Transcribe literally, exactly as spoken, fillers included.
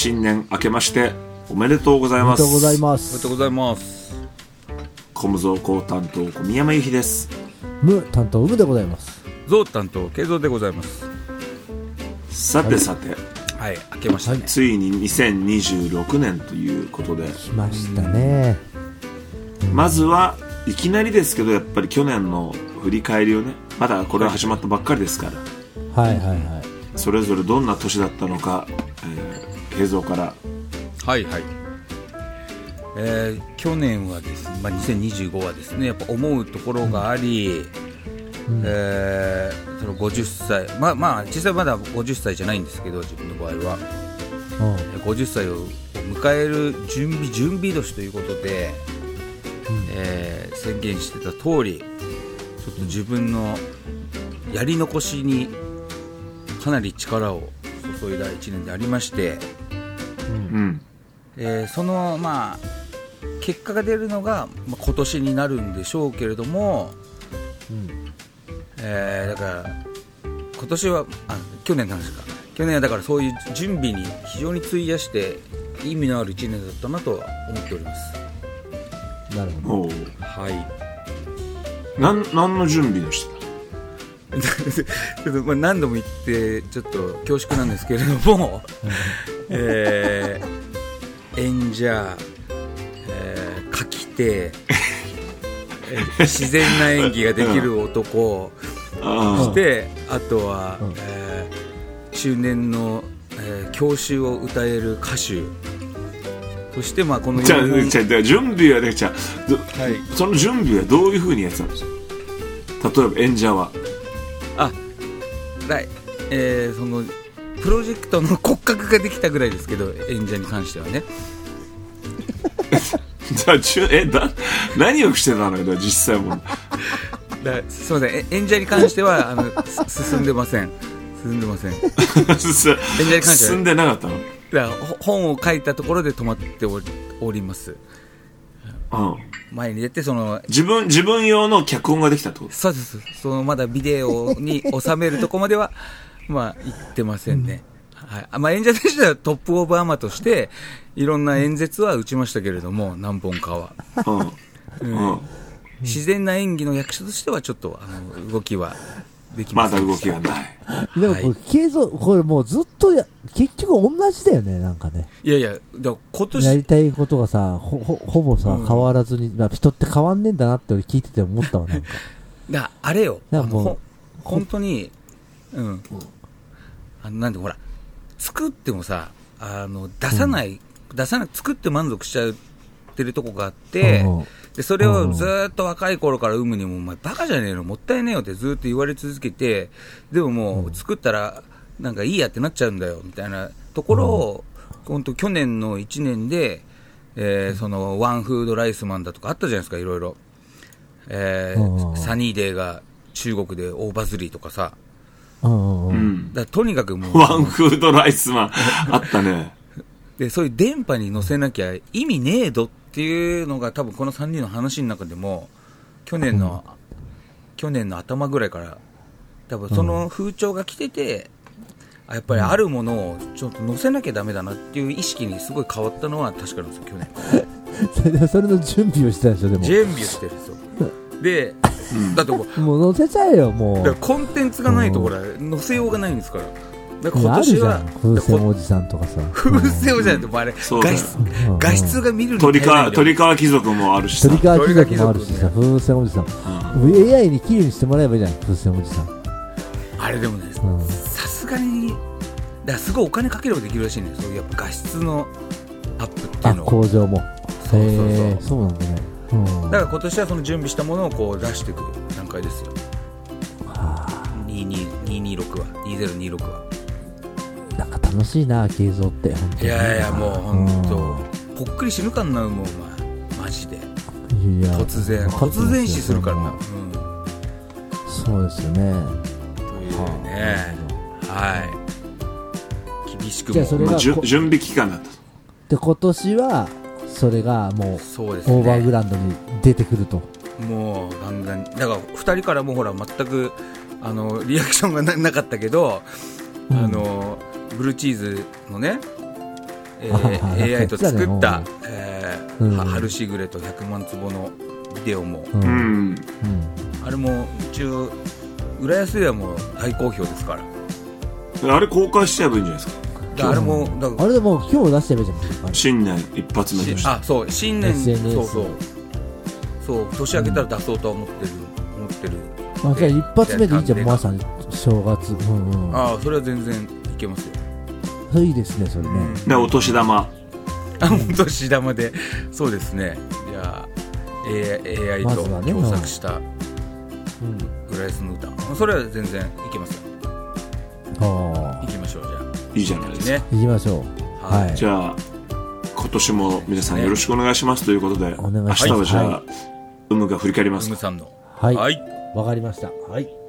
新年明けましておめでとうございます。 おめでとうございます。 おめでとうございます。 コムゾウコウ担当小宮山由紀です。 ム担当ウムでございます。 ゾウ担当ケイゾウでございます。 さてさて、 はい、明けましたね、はい、 ついににせんにじゅうろくねんということで来ましたね、 うん、まずはいきなりですけどやっぱり去年の振り返りをね、まだこれは始まったばっかりですから、 はいはいはい、 それぞれどんな年だったのか、えー、映像からはいはい、えー、去年はですね、まあ、にせんにじゅうごはですねやっぱ思うところがあり、うんえー、そのごじゅっさい、まあまあ実際まだごじゅっさいじゃないんですけど自分の場合は、うん、ごじゅっさいを迎える準備準備年ということで、うんえー、宣言してた通りちょっと自分のやり残しにかなり力を注いだいちねんでありまして、うんえー、そのまあ結果が出るのが、まあ、今年になるんでしょうけれども、うんえー、だから今年はあ去年の話か去年はだからそういう準備に非常に費やして意味のあるいちねんだったなとは思っております。 なるほど。 はいなん、何の準備でしたちょっとまあ何度も言ってちょっと恐縮なんですけれども、えー、演者、えー、書き手自然な演技ができる男、うん、そしてあとは、うんえー、中年の、えー、郷愁を歌える歌手、そしてまあこのじゃあじゃあ準備はできちゃう、はい、その準備はどういう風にやってたんですか。例えば演者はあだい、えー、そのプロジェクトの骨格ができたぐらいですけど演者に関してはねじゃあえだ何をしてたのよ実際もだすみません演者に関してはあの進んでません進んでません演者に関しては進んでなかったの。 だ本を書いたところで止まってお り, おります、うん、前に出てその自分自分用の脚本ができたってこと。 そうですそのまだビデオに収めるとこまではまあ行ってませんね、うんはいまあ、演者としてはトップオブアマとしていろんな演説は打ちましたけれども何本かは、うんうん、自然な演技の役者としてはちょっとあの動きはできませんでした。 まだ動きがないでもこれ、はい、継続これもうずっとや結局同じだよねなんかね。 いやいやだ今年やりたいことがさ ほ, ほ, ほぼさ、うん、変わらずに、まあ、人って変わんねえんだなって俺聞いてて思ったわなんかだあれよあの本当にうんあのなんでほら作ってもさあの出さない、うん、出さない作って満足しちゃってるとこがあって、うん、でそれをずっと若い頃から生むにもお前バカじゃねえのもったいねえよってずっと言われ続けてでももう作ったらなんかいいやってなっちゃうんだよみたいなところを、うん、本当去年のいちねんで、えー、そのワンフードライスマンだとかあったじゃないですかいろいろ、えーうん、サニーデーが中国で大バズりとかさうん、だとにかくもうワンフードライスマンあったねでそういう電波に乗せなきゃ意味ねえどっていうのが多分このさんにんの話の中でも去年の、うん、去年の頭ぐらいから多分その風潮が来てて、うん、やっぱりあるものをちょっと乗せなきゃダメだなっていう意識にすごい変わったのは確かなんですよ去年それの準備をしてたでしょ。でも準備をしてるんですよでうん、だってもう、 もう載せちゃえよもう。 だからコンテンツがないところ載せようがないんですから。だから今年は風船おじさんとかさ。 風船おじさんってもあれ画質画質が見るに鳥川鳥川貴族もあるしさ。 鳥川貴族もあるしさ風船おじさん。うん、エーアイ に綺麗にしてもらえばいいじゃん風船おじさん。 あれでもねさすがにだからすごいお金かければできるらしいね。そういうやっぱ画質のアップっていうのを。 あ向上も。 そうそうそう。 へーそうなんだね。 だから今年はその準備したものをこう出していく段階ですよ。はあ、にじゅうに、にひゃくにじゅうろくはにせんにじゅうろくはなんか楽しいな継続って本当に。 いやいやもう本当ぽっくり死ぬかんなもうお前マジで。いや突然突然死するからな、うん、 そうですよね。 というねはい厳しくもじゃあそれが、まあ、 準備期間だったで今年はそれがもうそうですね、 オーバーグラウンドに出てくると。 もうガンガンだからふたりからもほら全くあのリアクションが な, なかったけど、うん、あのブルーチーズのねえー、エーアイ と作った、えーうん、 春しぐれとひゃくまん坪のビデオも、 うんうん、 あれも一応浦安ではもう大好評ですから。 あれ公開しちゃえばいいんじゃないですか。 だあれもだあれでも今日出しちゃえばいいじゃん。 新年一発目であそう新年エスエヌエスそうそうそう年明けたら出そうとは思ってる、うん、思ってる。 あじゃあ一発目でいいじゃん。まさに正月、うんうん、 ああそれは全然いけますよ。 それいいですねそれね、 うん、ねお年玉あお年玉でそうですね。じゃあ エーアイ と共作した、うん浦安の歌、それは全然いけますよ。 あ行きましょう。じゃあいいじゃないですか、ね、 行きましょう。はい、 はい、じゃあ今年も皆さんよろしくお願いしますということで、 お願いします。 明日はじゃあ、 はい、 うむが振り返ります。 うむさんのはいわ、はい、かりました。はい。